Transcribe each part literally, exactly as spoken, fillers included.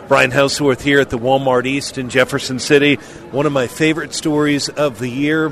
Brian Houseworth here at the Walmart East in Jefferson City. One of my favorite stories of the year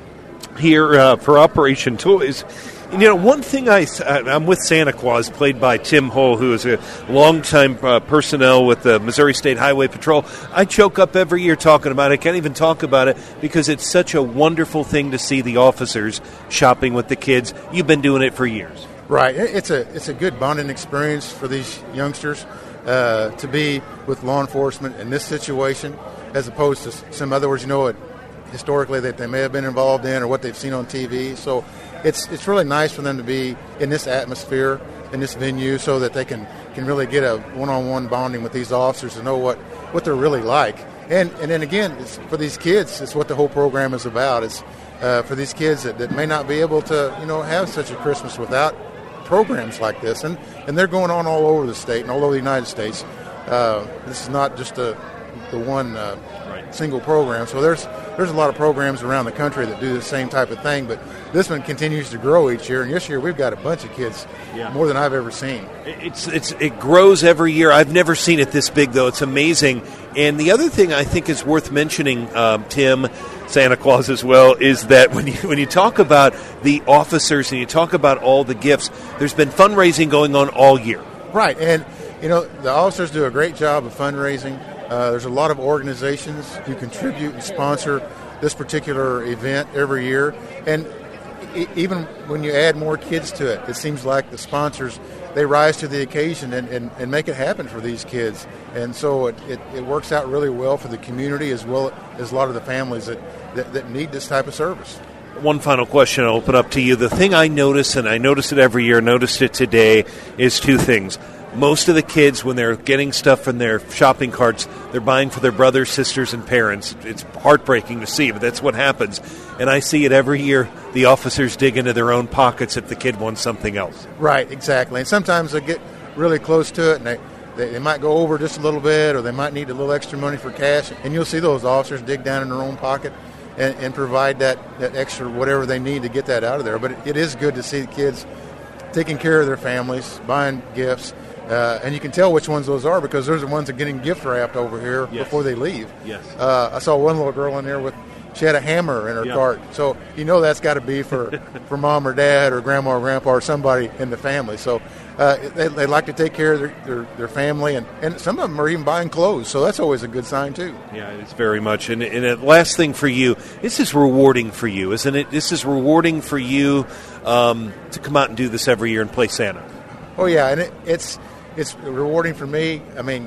here uh, for Operation Toys. And, you know, one thing I, I'm with Santa Claus, played by Tim Hull, who is a longtime uh, personnel with the Missouri State Highway Patrol. I choke up every year talking about it. I can't even talk about it because it's such a wonderful thing to see the officers shopping with the kids. You've been doing it for years. Right. It's a it's a good bonding experience for these youngsters uh, to be with law enforcement in this situation, as opposed to some other words, you know, it, historically that they may have been involved in or what they've seen on T V. So it's it's really nice for them to be in this atmosphere, in this venue, so that they can, can really get a one-on-one bonding with these officers and know what, what they're really like. And and then again, it's, for these kids, it's what the whole program is about. It's uh, for these kids that, that may not be able to, you know, have such a Christmas without programs like this, and, and they're going on all over the state and all over the United States. Uh, this is not just a, the one uh, right. single program. So there's there's a lot of programs around the country that do the same type of thing, but this one continues to grow each year. And this year we've got a bunch of kids, yeah. more than I've ever seen. It's it's it grows every year. I've never seen it this big, though. It's amazing. And the other thing I think is worth mentioning, um, Tim, Santa Claus as well, is that when you when you talk about the officers and you talk about all the gifts, there's been fundraising going on all year. Right, and you know the officers do a great job of fundraising. Uh, there's a lot of organizations who contribute and sponsor this particular event every year, and e- even when you add more kids to it, it seems like the sponsors, they rise to the occasion and, and, and make it happen for these kids. And so it, it, it works out really well for the community as well as a lot of the families that, that, that need this type of service. One final question I'll open up to you. The thing I notice, and I notice it every year, noticed it today, is two things. Most of the kids, when they're getting stuff in their shopping carts, they're buying for their brothers, sisters, and parents. It's heartbreaking to see, but that's what happens. And I see it every year. The officers dig into their own pockets if the kid wants something else. Right, exactly. And sometimes they get really close to it, and they, they, they might go over just a little bit, or they might need a little extra money for cash. And you'll see those officers dig down in their own pocket and, and provide that, that extra whatever they need to get that out of there. But it, it is good to see the kids taking care of their families, buying gifts. Uh, and you can tell which ones those are because those are the ones that are getting gift wrapped over here yes. before they leave. Yes. Uh, I saw one little girl in there with, she had a hammer in her yeah. cart. So you know that's got to be for, for mom or dad or grandma or grandpa or somebody in the family. So uh, they, they like to take care of their, their, their family, and, and some of them are even buying clothes. So that's always a good sign too. Yeah, it's very much. And, and the last thing for you, this is rewarding for you, isn't it? This is rewarding for you um, to come out and do this every year and play Santa. Oh, yeah, and it, it's... It's rewarding for me. I mean,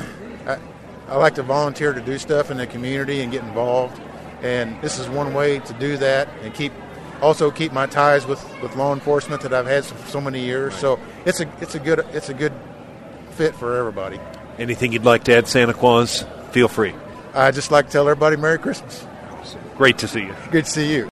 I, I like to volunteer to do stuff in the community and get involved, and this is one way to do that and keep also keep my ties with, with law enforcement that I've had for so many years. So it's a it's a good it's a good fit for everybody. Anything you'd like to add, Santa Claus? Feel free. I'd just like to tell everybody Merry Christmas. Great to see you. Good to see you.